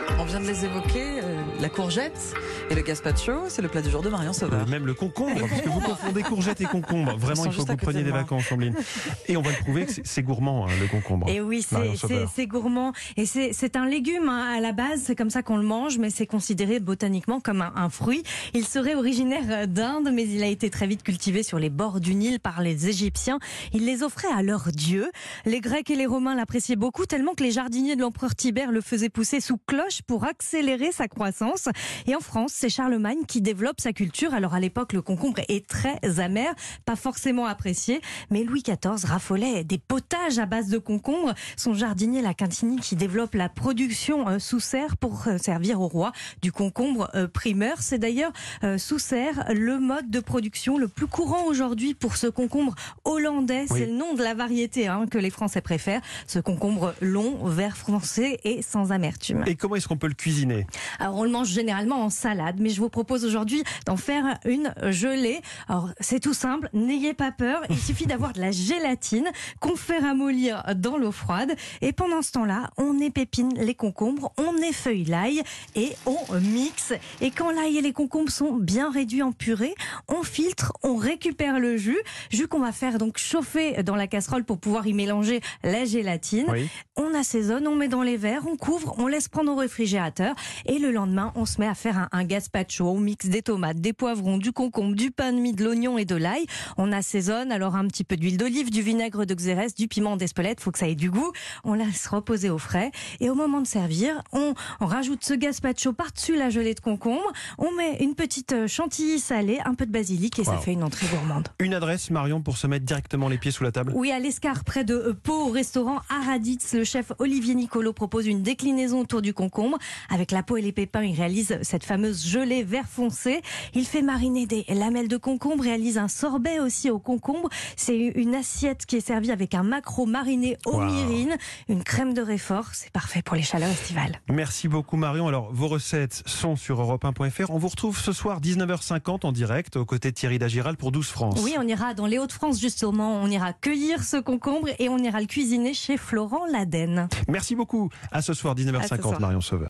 On vient de les évoquer, la courgette et le gazpacho, c'est le plat du jour de Marion Sauveur. Même le concombre, parce que vous confondez courgette et concombre. Vraiment, il faut que vous preniez des vacances, Ambline. Et on va le prouver que c'est gourmand, hein, le concombre. Et oui, c'est gourmand. Et c'est un légume à la base, c'est comme ça qu'on le mange, mais c'est considéré botaniquement comme un fruit. Il serait originaire d'Inde, mais il a été très vite cultivé sur les bords du Nil par les Égyptiens. Ils les offraient à leurs dieux. Les Grecs et les Romains l'appréciaient beaucoup, tellement que les jardiniers de l'empereur Tibère le faisaient pousser sous cloche pour accélérer sa croissance. Et en France, c'est Charlemagne qui développe sa culture. Alors à l'époque, le concombre est très amer, pas forcément apprécié, mais Louis XIV raffolait des potages à base de concombre. Son jardinier La Quintini qui développe la production sous serre pour servir au roi du concombre primeur. C'est d'ailleurs sous serre le mode de production le plus courant aujourd'hui pour ce concombre hollandais. Oui. C'est le nom de la variété que les Français préfèrent. Ce concombre long, vert foncé et sans amertume. Et comment est-ce qu'on peut le cuisiner ? Alors on le mange généralement en salade, mais je vous propose aujourd'hui d'en faire une gelée. Alors c'est tout simple, n'ayez pas peur, il suffit d'avoir de la gélatine qu'on fait ramollir dans l'eau froide et pendant ce temps-là, on épépine les concombres, on effeuille l'ail et on mixe. Et quand l'ail et les concombres sont bien réduits en purée, on filtre, on récupère le jus qu'on va faire donc chauffer dans la casserole pour pouvoir y mélanger la gélatine. Oui. On assaisonne, on met dans les verres, on couvre, on laisse prendre au réfrigérateur et le lendemain, on se met à faire un gazpacho. On mixe des tomates, des poivrons, du concombre, du pain de mie, de l'oignon et de l'ail. On assaisonne alors un petit peu d'huile d'olive, du vinaigre de Xérès, du piment d'Espelette, faut que ça ait du goût. On laisse reposer au frais et au moment de servir, on rajoute ce gazpacho par-dessus la gelée de concombre. On met une petite chantilly salée, un peu de basilic et ça fait une entrée gourmande. Une adresse, Marion, pour se mettre directement les pieds sous la table ? Oui, à l'Escar, près de Pau, au restaurant Araditz. Le chef Olivier Nicolo propose une déclinaison autour du concombre. Avec la peau et les pépins, il réalise cette fameuse gelée vert foncé. Il fait mariner des lamelles de concombre, réalise un sorbet aussi au concombre. C'est une assiette qui est servie avec un maquereau mariné aux myrrhines, une crème de réfort. C'est parfait pour les chaleurs estivales. Merci beaucoup, Marion. Alors, vos recettes sont sur europe1.fr. On vous retrouve ce soir 19h50 en direct aux côtés de Thierry Dagiral pour 12 France. Oui, on ira dans les Hauts-de-France justement. On ira cueillir ce concombre et on ira le cuisiner chez Florent Laden. Merci beaucoup. À ce soir 19h50, Marion Sauveur.